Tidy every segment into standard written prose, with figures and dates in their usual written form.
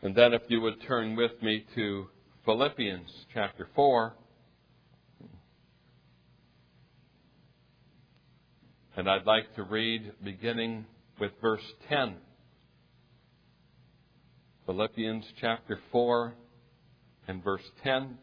And then if you would turn with me to Philippians chapter 4. And I'd like to read beginning with verse 10. Philippians chapter 4 and verse 10.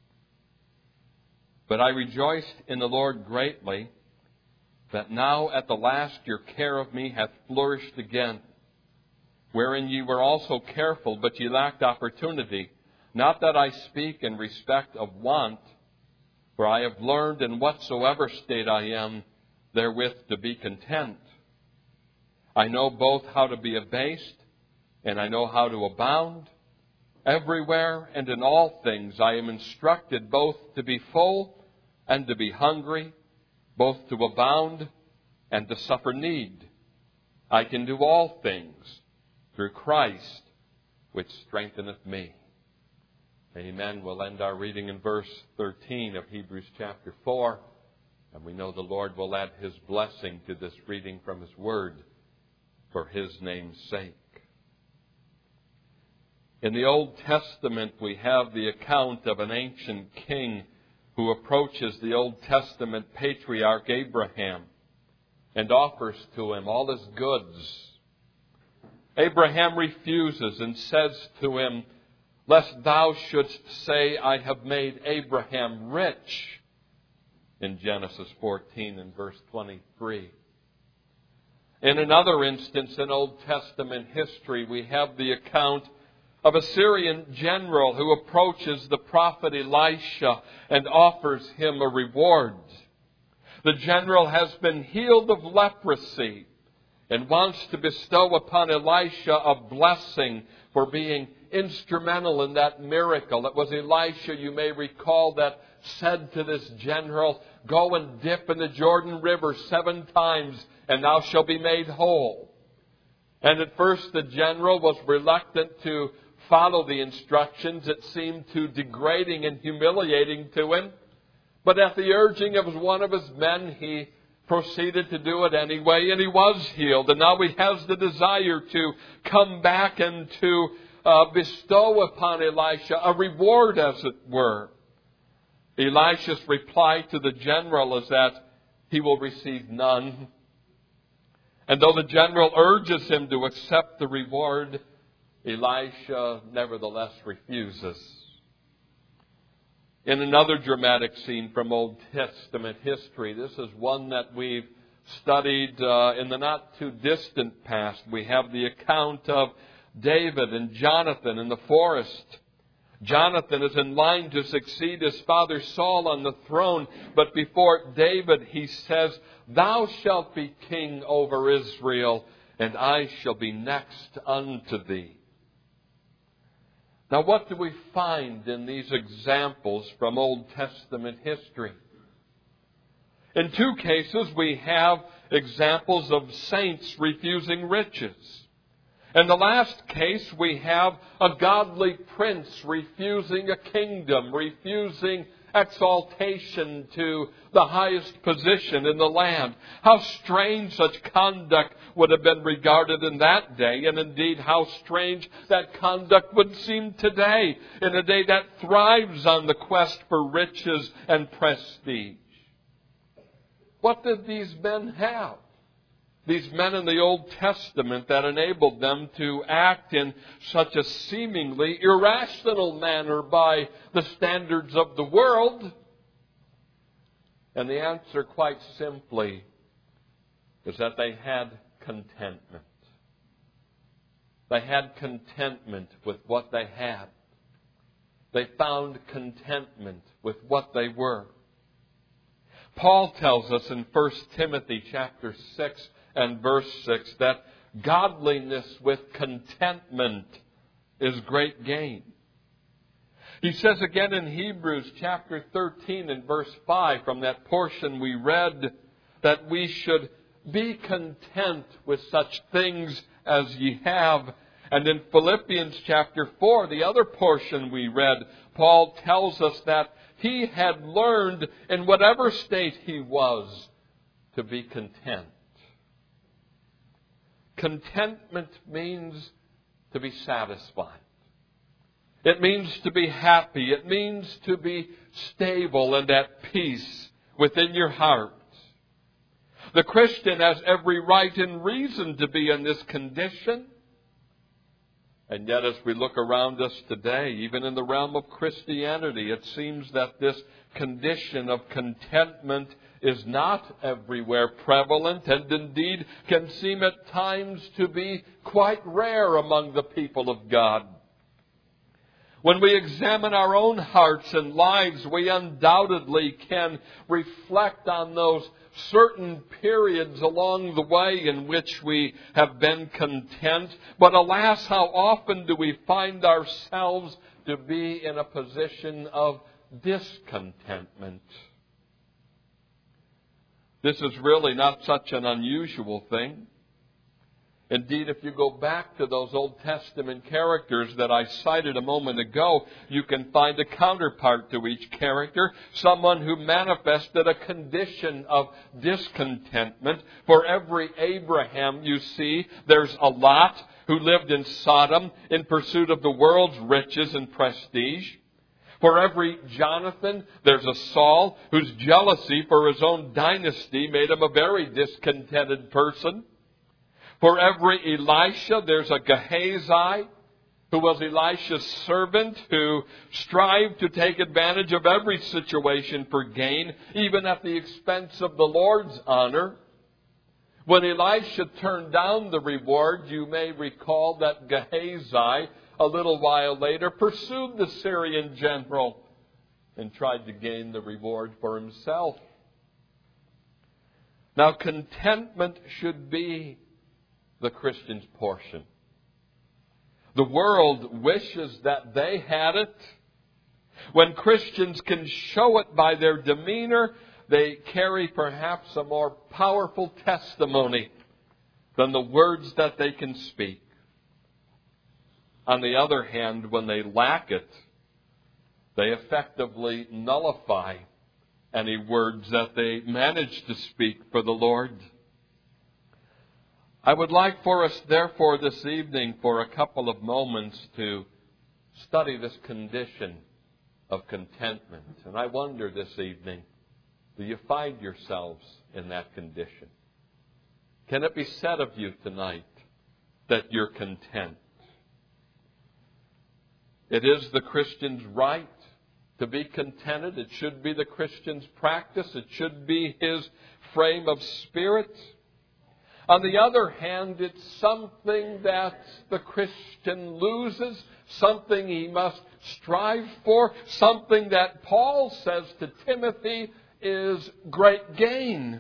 But I rejoiced in the Lord greatly, that now at the last your care of me hath flourished again, wherein ye were also careful, but ye lacked opportunity. Not that I speak in respect of want, for I have learned in whatsoever state I am, therewith to be content. I know both how to be abased, and I know how to abound. Everywhere and in all things I am instructed both to be full and to be hungry, both to abound and to suffer need. I can do all things through Christ, which strengtheneth me. Amen. We'll end our reading in verse 13 of Hebrews chapter 4. And we know the Lord will add His blessing to this reading from His Word for His name's sake. In the Old Testament, we have the account of an ancient king who approaches the Old Testament patriarch Abraham and offers to him all his goods. Abraham refuses and says to him, "Lest thou shouldst say, I have made Abraham rich," in Genesis 14 and verse 23. In another instance in Old Testament history, we have the account of a Syrian general who approaches the prophet Elisha and offers him a reward. The general has been healed of leprosy and wants to bestow upon Elisha a blessing for being instrumental in that miracle. It was Elisha, you may recall, that said to this general, "Go and dip in the Jordan River 7 times, and thou shalt be made whole." And at first the general was reluctant to follow the instructions. It seemed too degrading and humiliating to him. But at the urging of one of his men, he proceeded to do it anyway, and he was healed. And now he has the desire to come back and to bestow upon Elisha a reward, as it were. Elisha's reply to the general is that he will receive none. And though the general urges him to accept the reward, Elisha nevertheless refuses. In another dramatic scene from Old Testament history, this is one that we've studied in the not too distant past. We have the account of David and Jonathan in the forest. Jonathan is in line to succeed his father Saul on the throne, but before David he says, "Thou shalt be king over Israel, and I shall be next unto thee." Now, what do we find in these examples from Old Testament history? In 2 cases, we have examples of saints refusing riches. In the last case, we have a godly prince refusing a kingdom, refusing exaltation to the highest position in the land. How strange such conduct would have been regarded in that day, and indeed how strange that conduct would seem today, in a day that thrives on the quest for riches and prestige. What did these men have? These men in the Old Testament that enabled them to act in such a seemingly irrational manner by the standards of the world? And the answer, quite simply, is that they had contentment. They had contentment with what they had. They found contentment with what they were. Paul tells us in 1 Timothy chapter 6 and verse 6 that godliness with contentment is great gain. He says again in Hebrews chapter 13 and verse 5, from that portion we read, that we should be content with such things as ye have. And in Philippians chapter 4, the other portion we read, Paul tells us that he had learned in whatever state he was to be content. Contentment means to be satisfied. It means to be happy. It means to be stable and at peace within your heart. The Christian has every right and reason to be in this condition. And yet, as we look around us today, even in the realm of Christianity, it seems that this condition of contentment is not everywhere prevalent, and indeed can seem at times to be quite rare among the people of God. When we examine our own hearts and lives, we undoubtedly can reflect on those certain periods along the way in which we have been content. But alas, how often do we find ourselves to be in a position of discontentment? This is really not such an unusual thing. Indeed, if you go back to those Old Testament characters that I cited a moment ago, you can find a counterpart to each character, someone who manifested a condition of discontentment. For every Abraham, you see, there's a Lot who lived in Sodom in pursuit of the world's riches and prestige. For every Jonathan, there's a Saul whose jealousy for his own dynasty made him a very discontented person. For every Elisha, there's a Gehazi, who was Elisha's servant, who strived to take advantage of every situation for gain, even at the expense of the Lord's honor. When Elisha turned down the reward, you may recall that Gehazi, a little while later, pursued the Syrian general and tried to gain the reward for himself. Now, contentment should be the Christian's portion. The world wishes that they had it. When Christians can show it by their demeanor, they carry perhaps a more powerful testimony than the words that they can speak. On the other hand, when they lack it, they effectively nullify any words that they manage to speak for the Lord. I would like for us, therefore, this evening, for a couple of moments, to study this condition of contentment. And I wonder this evening, do you find yourselves in that condition? Can it be said of you tonight that you're content? It is the Christian's right to be contented. It should be the Christian's practice. It should be his frame of spirit. On the other hand, it's something that the Christian loses, something he must strive for, something that Paul says to Timothy is great gain.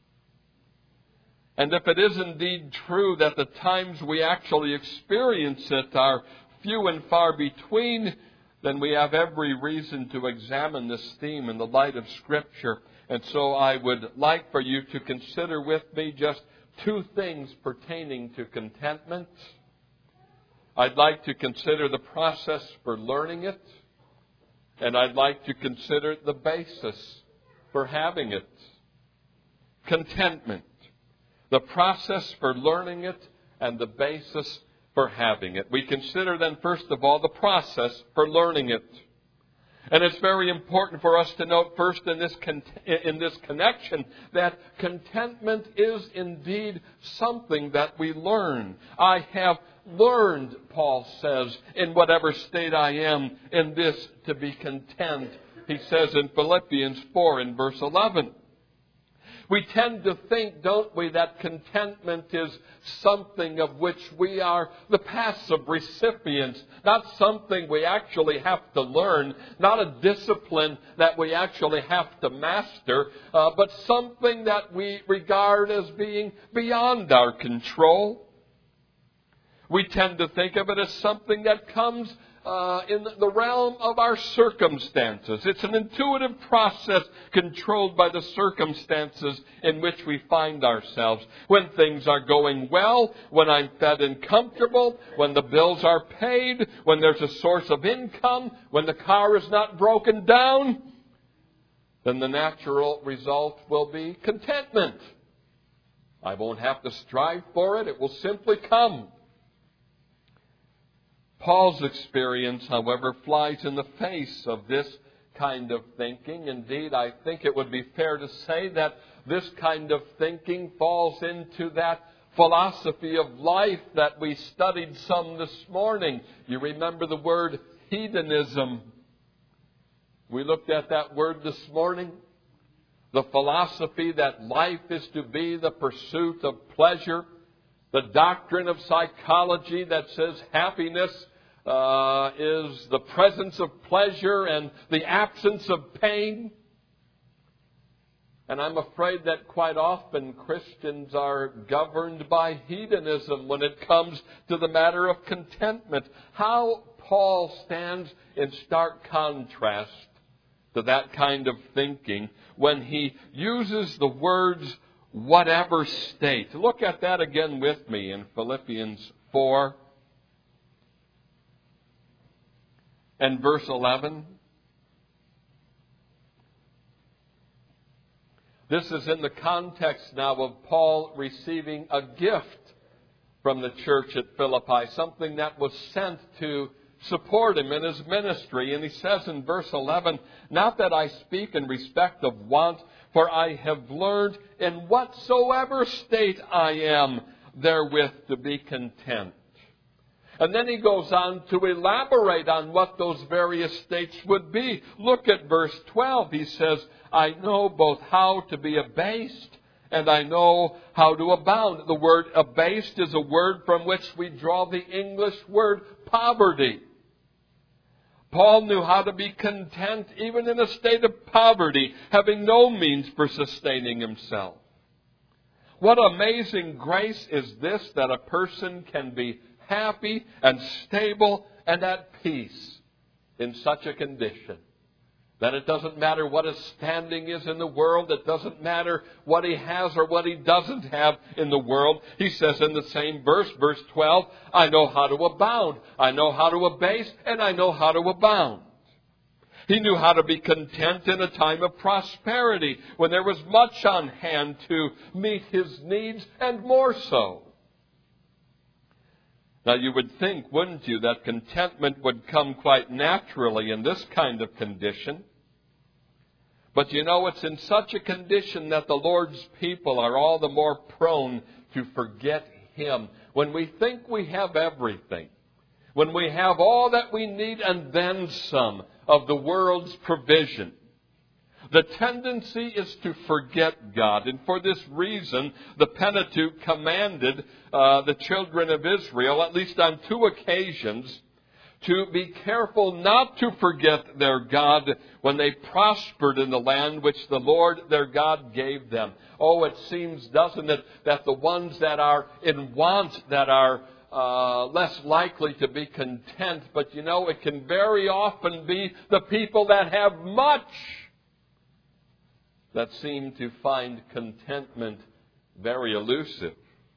And if it is indeed true that the times we actually experience it are few and far between, then we have every reason to examine this theme in the light of Scripture. And so I would like for you to consider with me just two things pertaining to contentment. I'd like to consider the process for learning it, and I'd like to consider the basis for having it. Contentment, the process for learning it, and the basis for having it. We consider then, first of all, the process for learning it. And it's very important for us to note first in this connection that contentment is indeed something that we learn. I have learned, Paul says, in whatever state I am, in this to be content. He says in Philippians 4 in verse 11. We tend to think, don't we, that contentment is something of which we are the passive recipients, not something we actually have to learn, not a discipline that we actually have to master, but something that we regard as being beyond our control. We tend to think of it as something that comes in the realm of our circumstances. It's an intuitive process controlled by the circumstances in which we find ourselves. When things are going well, when I'm fed and comfortable, when the bills are paid, when there's a source of income, when the car is not broken down, then the natural result will be contentment. I won't have to strive for it. It will simply come. Paul's experience, however, flies in the face of this kind of thinking. Indeed, I think it would be fair to say that this kind of thinking falls into that philosophy of life that we studied some this morning. You remember the word hedonism. We looked at that word this morning. The philosophy that life is to be the pursuit of pleasure. The doctrine of psychology that says happiness is the presence of pleasure and the absence of pain. And I'm afraid that quite often Christians are governed by hedonism when it comes to the matter of contentment. How Paul stands in stark contrast to that kind of thinking when he uses the words, whatever state. Look at that again with me in Philippians 4 and verse 11. This is in the context now of Paul receiving a gift from the church at Philippi, something that was sent to support him in his ministry. And he says in verse 11, not that I speak in respect of want, for I have learned in whatsoever state I am therewith to be content. And then he goes on to elaborate on what those various states would be. Look at verse 12. He says, I know both how to be abased and I know how to abound. The word abased is a word from which we draw the English word poverty. Paul knew how to be content even in a state of poverty, having no means for sustaining himself. What amazing grace is this, that a person can be happy and stable and at peace in such a condition. That it doesn't matter what his standing is in the world. It doesn't matter what he has or what he doesn't have in the world. He says in the same verse, verse 12, I know how to abound, I know how to abase, and I know how to abound. He knew how to be content in a time of prosperity, when there was much on hand to meet his needs, and more so. Now you would think, wouldn't you, that contentment would come quite naturally in this kind of condition. But you know, it's in such a condition that the Lord's people are all the more prone to forget Him. When we think we have everything, when we have all that we need and then some of the world's provision, the tendency is to forget God. And for this reason, the Pentateuch commanded the children of Israel, at least on 2 occasions, to be careful not to forget their God when they prospered in the land which the Lord their God gave them. Oh, it seems, doesn't it, that the ones that are in want, that are less likely to be content, but you know, it can very often be the people that have much that seem to find contentment very elusive.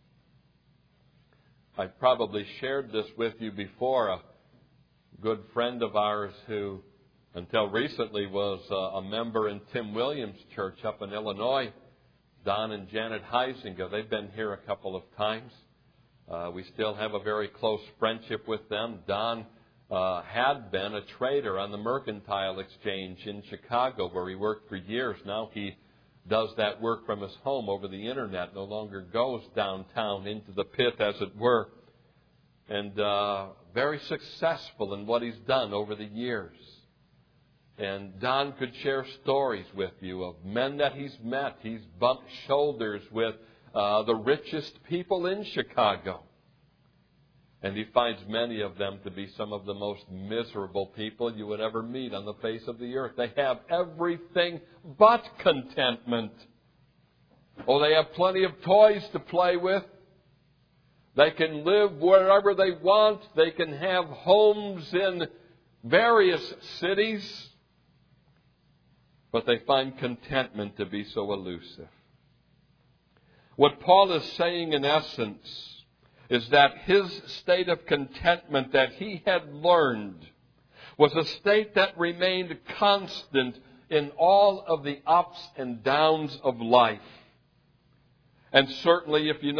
I've probably shared this with you before. A good friend of ours who, until recently, was a member in Tim Williams' church up in Illinois, Don and Janet Heisinger. They've been here a couple of times. We still have a very close friendship with them. Don had been a trader on the Mercantile Exchange in Chicago, where he worked for years. Now he does that work from his home over the Internet, no longer goes downtown into the pit, as it were. And very successful in what he's done over the years. And Don could share stories with you of men that he's met. He's bumped shoulders with the richest people in Chicago. And he finds many of them to be some of the most miserable people you would ever meet on the face of the earth. They have everything but contentment. Oh, they have plenty of toys to play with. They can live wherever they want. They can have homes in various cities. But they find contentment to be so elusive. What Paul is saying in essence is that his state of contentment that he had learned was a state that remained constant in all of the ups and downs of life. And certainly, if you know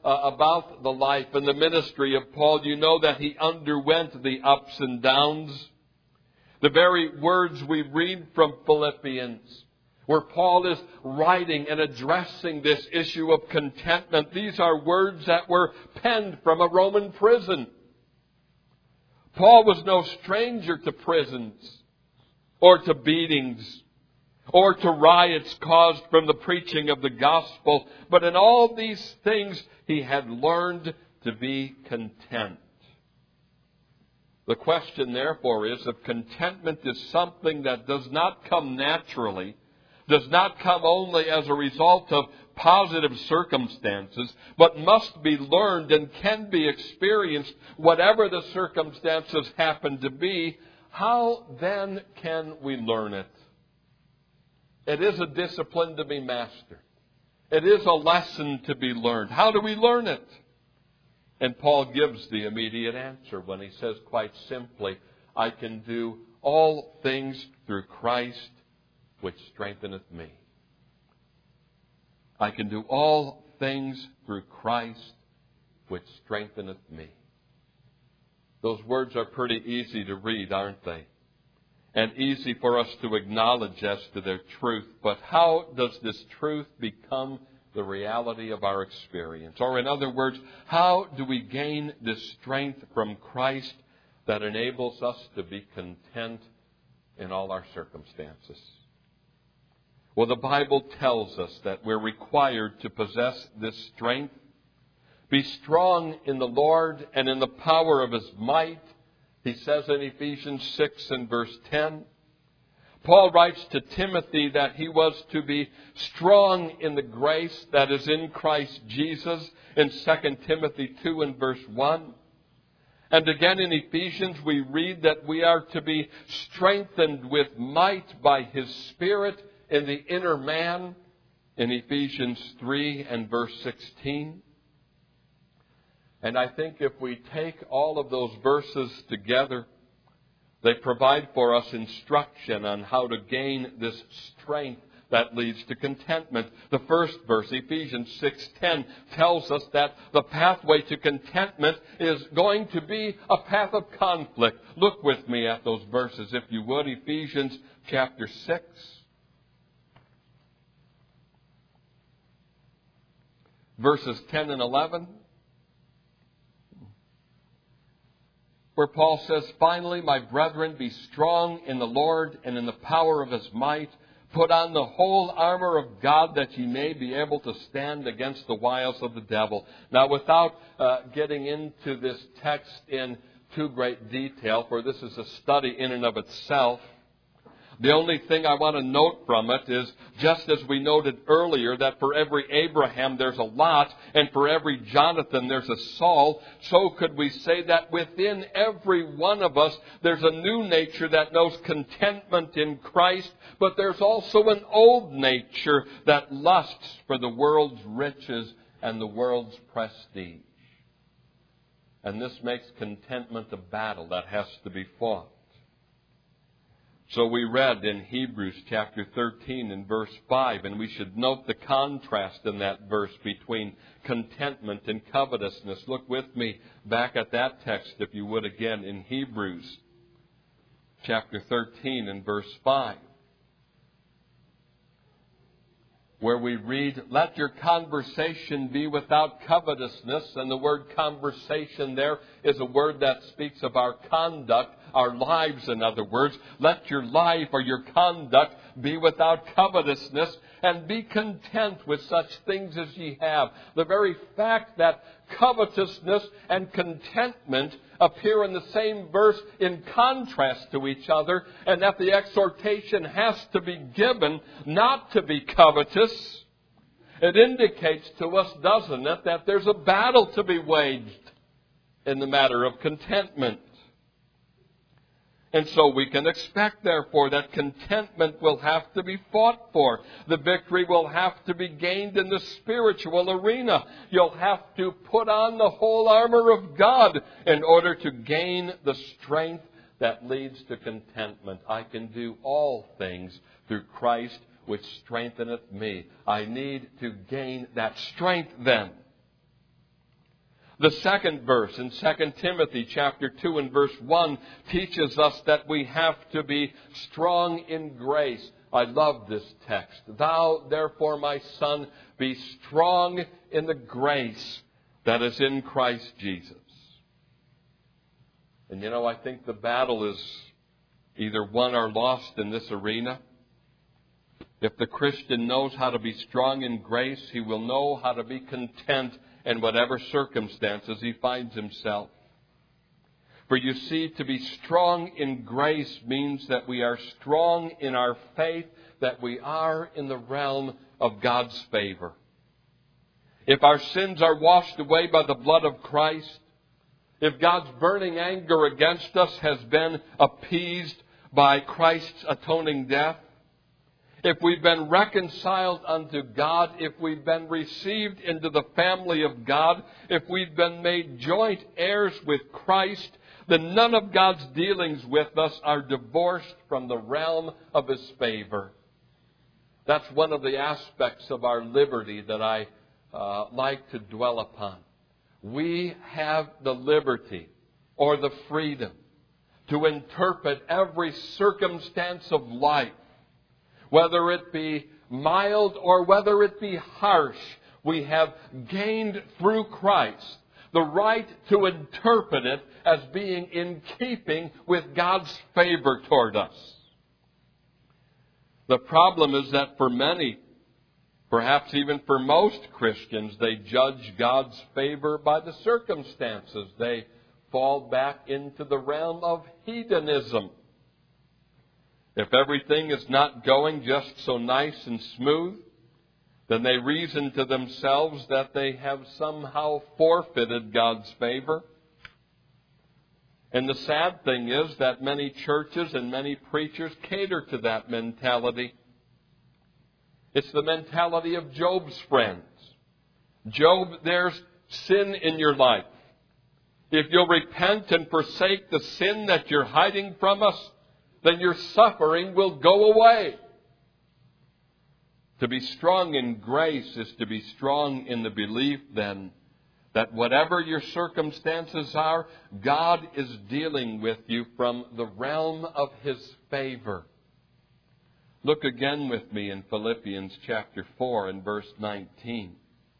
about the life and the ministry of Paul, you know that he underwent the ups and downs. The very words we read from Philippians, where Paul is writing and addressing this issue of contentment, these are words that were penned from a Roman prison. Paul was no stranger to prisons, or to beatings, or to riots caused from the preaching of the gospel. But in all these things, he had learned to be content. The question, therefore, is if contentment is something that does not come naturally, does not come only as a result of positive circumstances, but must be learned and can be experienced whatever the circumstances happen to be, how then can we learn it? It is a discipline to be mastered. It is a lesson to be learned. How do we learn it? And Paul gives the immediate answer when he says quite simply, I can do all things through Christ which strengtheneth me. I can do all things through Christ which strengtheneth me. Those words are pretty easy to read, aren't they? And easy for us to acknowledge as to their truth. But how does this truth become the reality of our experience? Or in other words, how do we gain this strength from Christ that enables us to be content in all our circumstances? Well, the Bible tells us that we're required to possess this strength. Be strong in the Lord and in the power of His might. He says in Ephesians 6 and verse 10. Paul writes to Timothy that he was to be strong in the grace that is in Christ Jesus in 2 Timothy 2 and verse 1. And again in Ephesians we read that we are to be strengthened with might by His Spirit in the inner man in Ephesians 3 and verse 16. And I think if we take all of those verses together, they provide for us instruction on how to gain this strength that leads to contentment. The first verse, Ephesians 6:10, tells us that the pathway to contentment is going to be a path of conflict. Look with me at those verses, if you would. Ephesians chapter 6. Verses 10 and 11. Where Paul says, finally, my brethren, be strong in the Lord and in the power of His might. Put on the whole armor of God that ye may be able to stand against the wiles of the devil. Now, without getting into this text in too great detail, for this is a study in and of itself, the only thing I want to note from it is, just as we noted earlier, that for every Abraham there's a Lot, and for every Jonathan there's a Saul, so could we say that within every one of us there's a new nature that knows contentment in Christ, but there's also an old nature that lusts for the world's riches and the world's prestige. And this makes contentment a battle that has to be fought. So we read in Hebrews chapter 13 and verse 5, and we should note the contrast in that verse between contentment and covetousness. Look with me back at that text, if you would, again in Hebrews chapter 13 and verse 5, where we read, let your conversation be without covetousness. And the word conversation there is a word that speaks of our conduct, our lives, in other words. Let your life or your conduct be without covetousness, and be content with such things as ye have. The very fact that covetousness and contentment appear in the same verse in contrast to each other, and that the exhortation has to be given not to be covetous, it indicates to us, doesn't it, that there's a battle to be waged in the matter of contentment. And so we can expect, therefore, that contentment will have to be fought for. The victory will have to be gained in the spiritual arena. You'll have to put on the whole armor of God in order to gain the strength that leads to contentment. I can do all things through Christ which strengtheneth me. I need to gain that strength then. The second verse in 2 Timothy chapter 2 and verse 1 teaches us that we have to be strong in grace. I love this text. Thou, therefore, my son, be strong in the grace that is in Christ Jesus. And I think the battle is either won or lost in this arena. If the Christian knows how to be strong in grace, he will know how to be content in whatever circumstances he finds himself. For you see, to be strong in grace means that we are strong in our faith, that we are in the realm of God's favor. If our sins are washed away by the blood of Christ, if God's burning anger against us has been appeased by Christ's atoning death, if we've been reconciled unto God, if we've been received into the family of God, if we've been made joint heirs with Christ, then none of God's dealings with us are divorced from the realm of His favor. That's one of the aspects of our liberty that I like to dwell upon. We have the liberty or the freedom to interpret every circumstance of life, whether it be mild or whether it be harsh. We have gained through Christ the right to interpret it as being in keeping with God's favor toward us. The problem is that for many, perhaps even for most Christians, they judge God's favor by the circumstances. They fall back into the realm of hedonism. If everything is not going just so nice and smooth, then they reason to themselves that they have somehow forfeited God's favor. And the sad thing is that many churches and many preachers cater to that mentality. It's the mentality of Job's friends. Job, there's sin in your life. If you'll repent and forsake the sin that you're hiding from us, then your suffering will go away. To be strong in grace is to be strong in the belief, then, that whatever your circumstances are, God is dealing with you from the realm of His favor. Look again with me in Philippians chapter 4 and verse 19.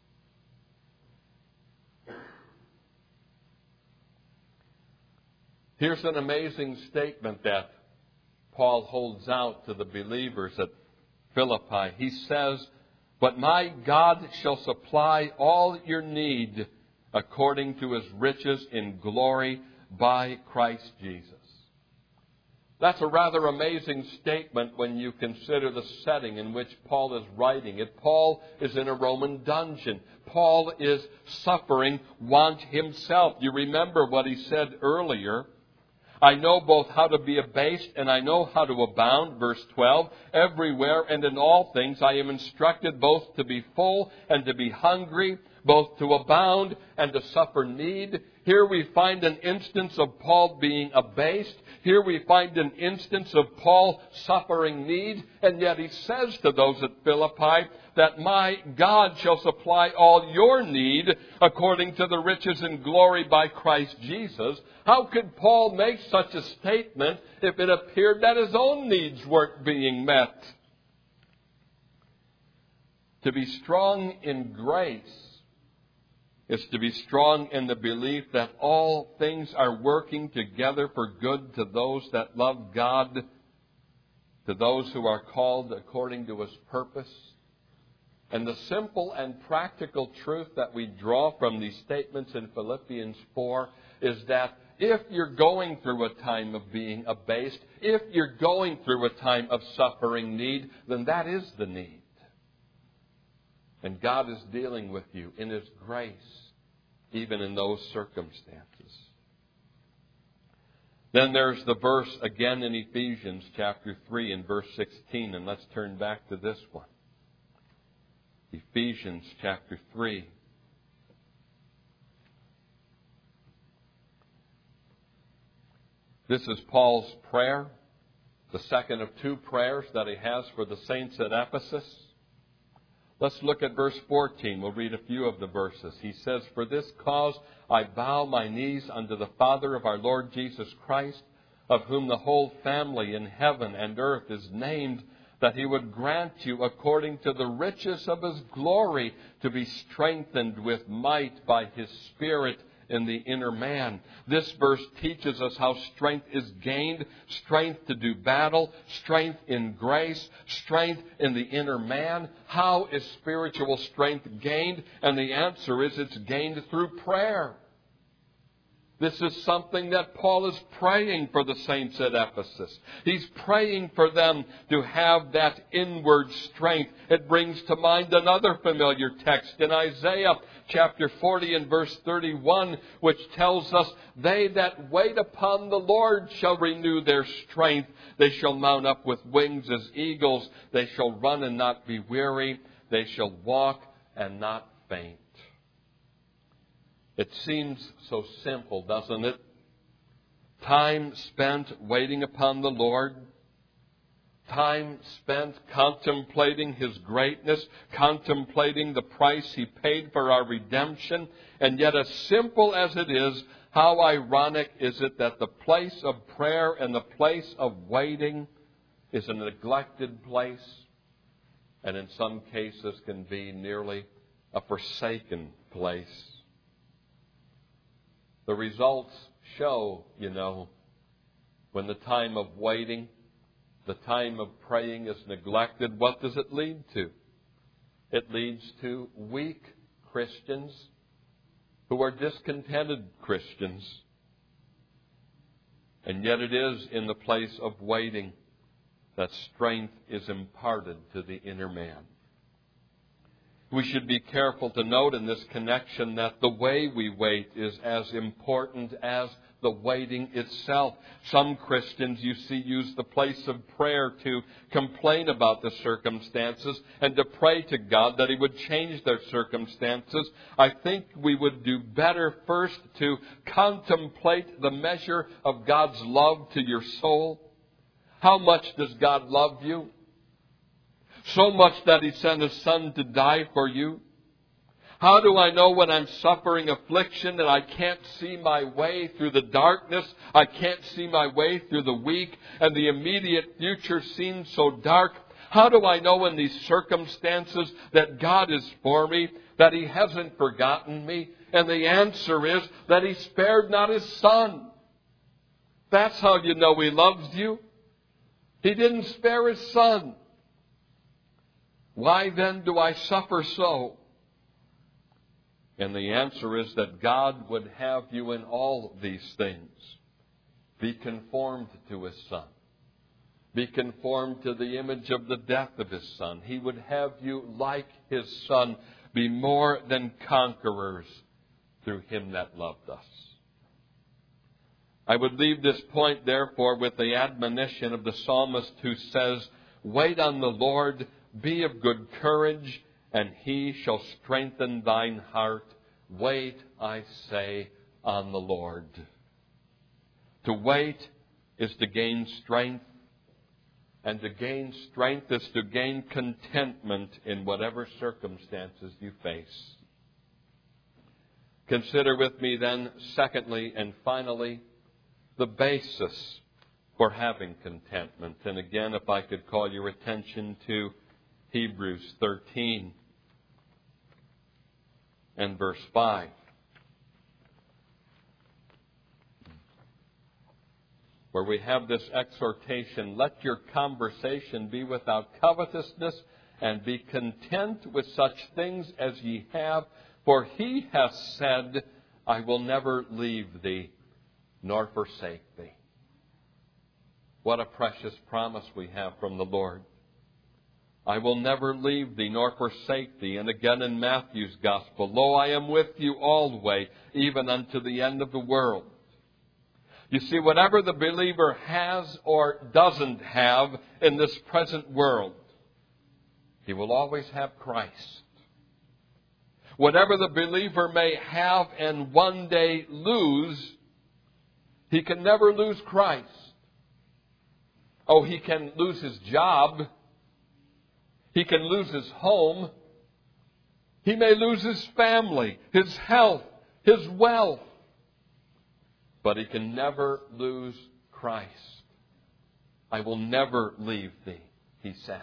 Here's an amazing statement that Paul holds out to the believers at Philippi. He says, "But my God shall supply all your need according to His riches in glory by Christ Jesus." That's a rather amazing statement when you consider the setting in which Paul is writing it. Paul is in a Roman dungeon. Paul is suffering want himself. You remember what he said earlier. I know both how to be abased and I know how to abound, verse 12. Everywhere and in all things I am instructed both to be full and to be hungry, both to abound and to suffer need. Here we find an instance of Paul being abased. Here we find an instance of Paul suffering need. And yet he says to those at Philippi that my God shall supply all your need according to the riches and glory by Christ Jesus. How could Paul make such a statement if it appeared that his own needs weren't being met? To be strong in grace is to be strong in the belief that all things are working together for good to those that love God, to those who are called according to His purpose. And the simple and practical truth that we draw from these statements in Philippians 4 is that if you're going through a time of being abased, if you're going through a time of suffering need, then that is the need. And God is dealing with you in His grace, even in those circumstances. Then there's the verse again in Ephesians chapter 3 and verse 16. And let's turn back to this one. Ephesians chapter 3. This is Paul's prayer, the second of two prayers that he has for the saints at Ephesus. Let's look at verse 14. We'll read a few of the verses. He says, "For this cause I bow my knees unto the Father of our Lord Jesus Christ, of whom the whole family in heaven and earth is named, that He would grant you, according to the riches of His glory, to be strengthened with might by His Spirit in the inner man." This verse teaches us how strength is gained, strength to do battle, strength in grace, strength in the inner man. How is spiritual strength gained? And the answer is it's gained through prayer. This is something that Paul is praying for the saints at Ephesus. He's praying for them to have that inward strength. It brings to mind another familiar text in Isaiah chapter 40 and verse 31, which tells us, "They that wait upon the Lord shall renew their strength. They shall mount up with wings as eagles. They shall run and not be weary. They shall walk and not faint." It seems so simple, doesn't it? Time spent waiting upon the Lord. Time spent contemplating His greatness, contemplating the price He paid for our redemption. And yet, as simple as it is, how ironic is it that the place of prayer and the place of waiting is a neglected place, and in some cases can be nearly a forsaken place. The results show, when the time of waiting, the time of praying is neglected, what does it lead to? It leads to weak Christians who are discontented Christians. And yet it is in the place of waiting that strength is imparted to the inner man. We should be careful to note in this connection that the way we wait is as important as the waiting itself. Some Christians, use the place of prayer to complain about the circumstances and to pray to God that He would change their circumstances. I think we would do better first to contemplate the measure of God's love to your soul. How much does God love you? So much that He sent His Son to die for you. How do I know when I'm suffering affliction and I can't see my way through the darkness? I can't see my way through the week and the immediate future seems so dark. How do I know in these circumstances that God is for me, that He hasn't forgotten me? And the answer is that He spared not His Son. That's how you know He loves you. He didn't spare His Son. Why then do I suffer so? And the answer is that God would have you in all these things be conformed to His Son. Be conformed to the image of the death of His Son. He would have you, like His Son, be more than conquerors through Him that loved us. I would leave this point, therefore, with the admonition of the psalmist who says, "Wait on the Lord, be of good courage, and He shall strengthen thine heart. Wait, I say, on the Lord." To wait is to gain strength, and to gain strength is to gain contentment in whatever circumstances you face. Consider with me then, secondly and finally, the basis for having contentment. And again, if I could call your attention to Hebrews 13 and verse 5. Where we have this exhortation, "Let your conversation be without covetousness, and be content with such things as ye have. For He hath said, I will never leave thee, nor forsake thee." What a precious promise we have from the Lord. "I will never leave thee nor forsake thee." And again in Matthew's Gospel, "Lo, I am with you always, even unto the end of the world." You see, whatever the believer has or doesn't have in this present world, he will always have Christ. Whatever the believer may have and one day lose, he can never lose Christ. Oh, he can lose his job. He can lose his home. He may lose his family, his health, his wealth. But he can never lose Christ. I will never leave thee, he says.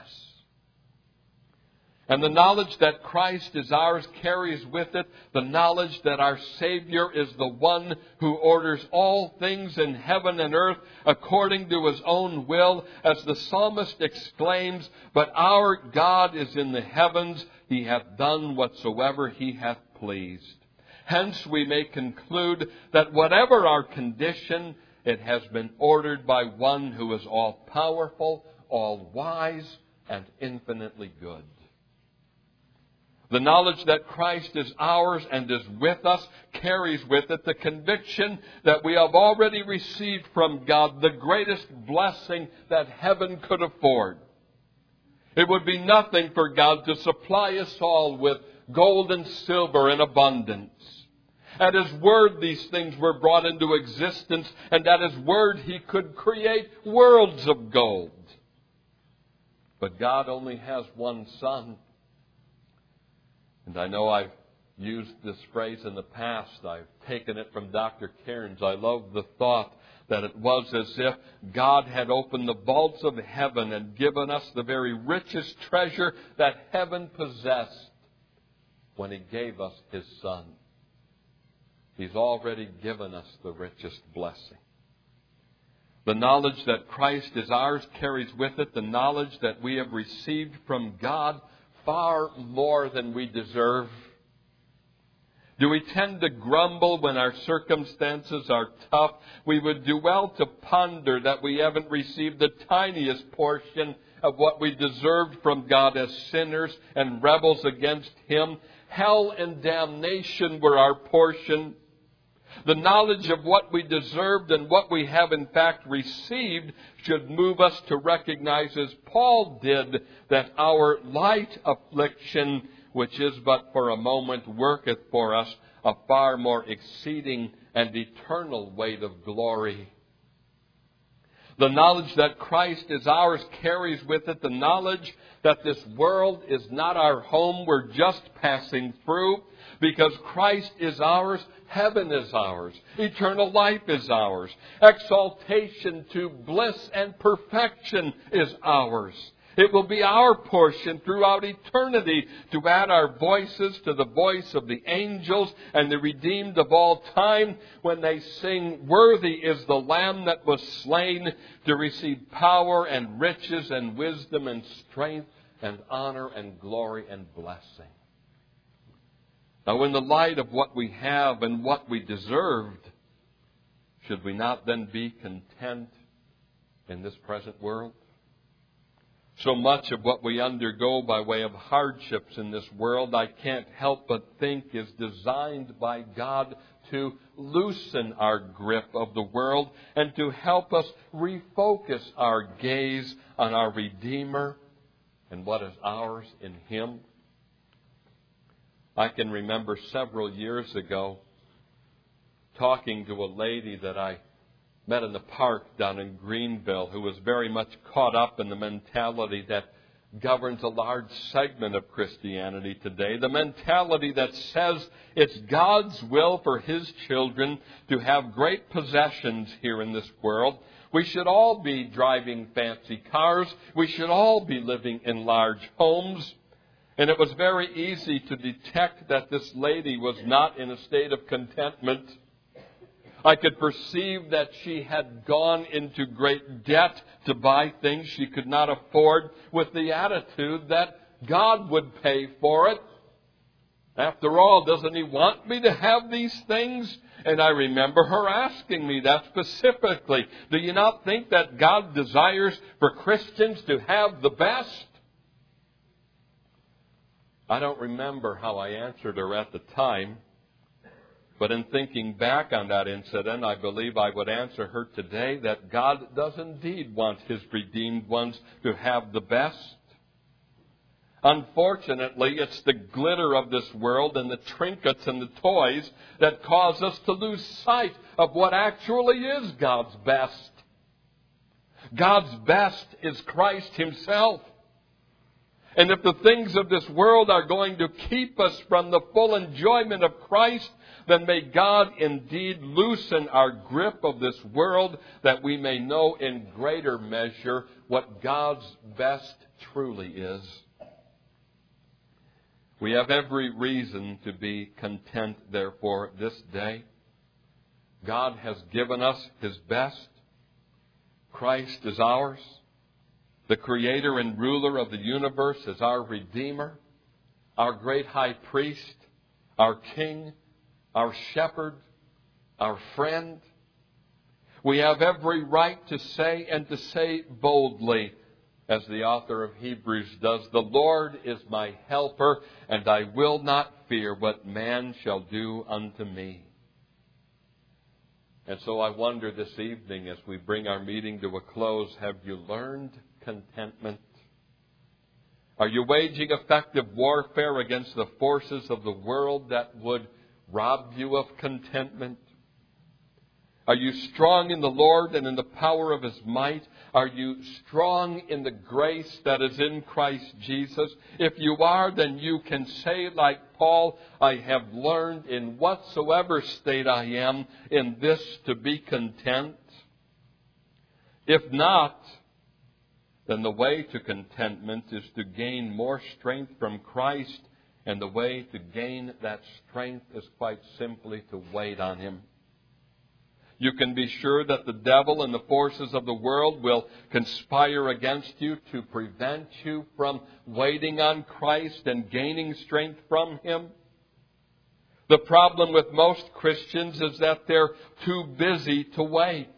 And the knowledge that Christ is ours carries with it the knowledge that our Savior is the one who orders all things in heaven and earth according to his own will. As the psalmist exclaims, "But our God is in the heavens, he hath done whatsoever he hath pleased." Hence we may conclude that whatever our condition, it has been ordered by one who is all-powerful, all-wise, and infinitely good. The knowledge that Christ is ours and is with us carries with it the conviction that we have already received from God the greatest blessing that heaven could afford. It would be nothing for God to supply us all with gold and silver in abundance. At his word, these things were brought into existence, and at his word, he could create worlds of gold. But God only has one Son. And I know I've used this phrase in the past. I've taken it from Dr. Cairns. I love the thought that it was as if God had opened the vaults of heaven and given us the very richest treasure that heaven possessed when he gave us his Son. He's already given us the richest blessing. The knowledge that Christ is ours carries with it the knowledge that we have received from God far more than we deserve. Do we tend to grumble when our circumstances are tough? We would do well to ponder that we haven't received the tiniest portion of what we deserved from God as sinners and rebels against him. Hell and damnation were our portion. The knowledge of what we deserved and what we have in fact received should move us to recognize, as Paul did, that our light affliction, which is but for a moment, worketh for us a far more exceeding and eternal weight of glory. The knowledge that Christ is ours carries with it the knowledge that this world is not our home. We're just passing through. Because Christ is ours, heaven is ours. Eternal life is ours. Exaltation to bliss and perfection is ours. It will be our portion throughout eternity to add our voices to the voice of the angels and the redeemed of all time when they sing, "Worthy is the Lamb that was slain to receive power and riches and wisdom and strength and honor and glory and blessing." Now, in the light of what we have and what we deserved, should we not then be content in this present world? So much of what we undergo by way of hardships in this world, I can't help but think is designed by God to loosen our grip of the world and to help us refocus our gaze on our Redeemer and what is ours in him. I can remember several years ago talking to a lady that I met in the park down in Greenville who was very much caught up in the mentality that governs a large segment of Christianity today. The mentality that says it's God's will for his children to have great possessions here in this world. We should all be driving fancy cars. We should all be living in large homes. And it was very easy to detect that this lady was not in a state of contentment. I could perceive that she had gone into great debt to buy things she could not afford with the attitude that God would pay for it. After all, doesn't he want me to have these things? And I remember her asking me that specifically. Do you not think that God desires for Christians to have the best? I don't remember how I answered her at the time, but in thinking back on that incident, I believe I would answer her today that God does indeed want his redeemed ones to have the best. Unfortunately, it's the glitter of this world and the trinkets and the toys that cause us to lose sight of what actually is God's best. God's best is Christ himself. And if the things of this world are going to keep us from the full enjoyment of Christ, then may God indeed loosen our grip of this world, that we may know in greater measure what God's best truly is. We have every reason to be content, therefore, this day. God has given us His best. Christ is ours. The Creator and ruler of the universe is our Redeemer, our great high priest, our King, our shepherd, our friend. We have every right to say, and to say boldly, as the author of Hebrews does, "The Lord is my helper, and I will not fear what man shall do unto me." And so I wonder this evening, as we bring our meeting to a close, have you learned contentment? Are you waging effective warfare against the forces of the world that would rob you of contentment? Are you strong in the Lord and in the power of His might? Are you strong in the grace that is in Christ Jesus? If you are, then you can say like Paul, "I have learned in whatsoever state I am in this to be content." If not, then the way to contentment is to gain more strength from Christ, and the way to gain that strength is quite simply to wait on Him. You can be sure that the devil and the forces of the world will conspire against you to prevent you from waiting on Christ and gaining strength from Him. The problem with most Christians is that they're too busy to wait.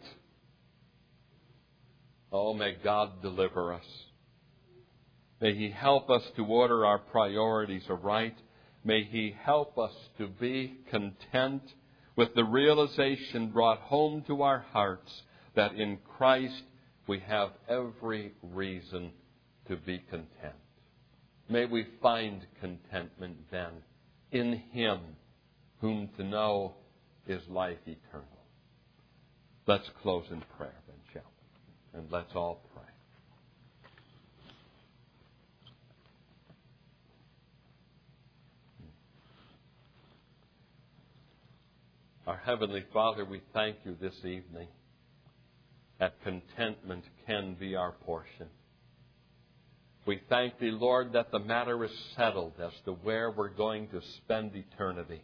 Oh, may God deliver us. May He help us to order our priorities aright. May He help us to be content with the realization brought home to our hearts that in Christ we have every reason to be content. May we find contentment then in Him, whom to know is life eternal. Let's close in prayer then, shall we? And let's all pray. Our Heavenly Father, we thank You this evening that contentment can be our portion. We thank Thee, Lord, that the matter is settled as to where we're going to spend eternity.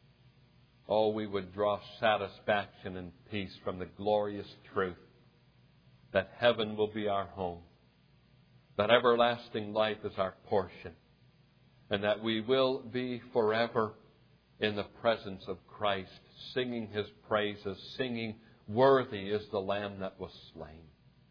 Oh, we would draw satisfaction and peace from the glorious truth that heaven will be our home, that everlasting life is our portion, and that we will be forever in the presence of Christ, singing His praises, singing, "Worthy is the Lamb that was slain."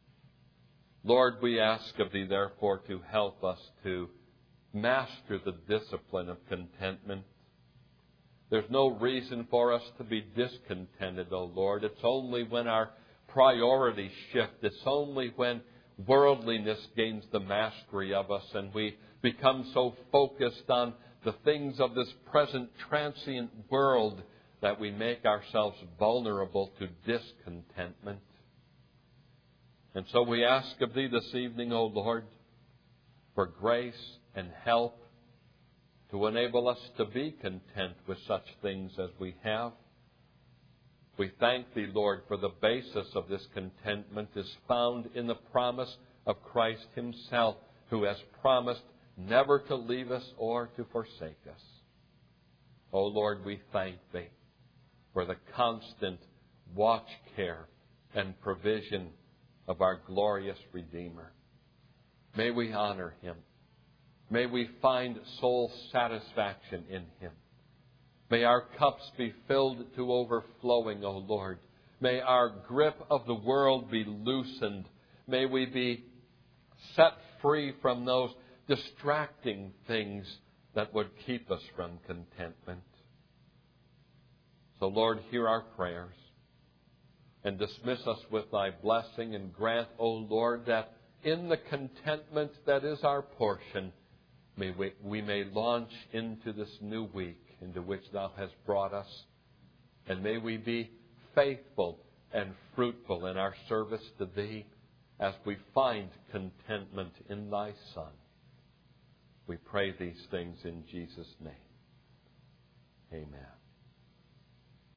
Lord, we ask of Thee, therefore, to help us to master the discipline of contentment. There's no reason for us to be discontented, O Lord. It's only when our priorities shift. It's only when worldliness gains the mastery of us and we become so focused on the things of this present transient world that we make ourselves vulnerable to discontentment. And so we ask of Thee this evening, O Lord, for grace and help to enable us to be content with such things as we have. We thank Thee, Lord, for the basis of this contentment is found in the promise of Christ Himself, who has promised never to leave us or to forsake us. O Lord, we thank Thee for the constant watch, care, and provision of our glorious Redeemer. May we honor Him. May we find soul satisfaction in Him. May our cups be filled to overflowing, O Lord. May our grip of the world be loosened. May we be set free from those distracting things that would keep us from contentment. So, Lord, hear our prayers and dismiss us with Thy blessing, and grant, O Lord, that in the contentment that is our portion, we may launch into this new week into which Thou hast brought us. And may we be faithful and fruitful in our service to Thee as we find contentment in Thy Son. We pray these things in Jesus' name. Amen.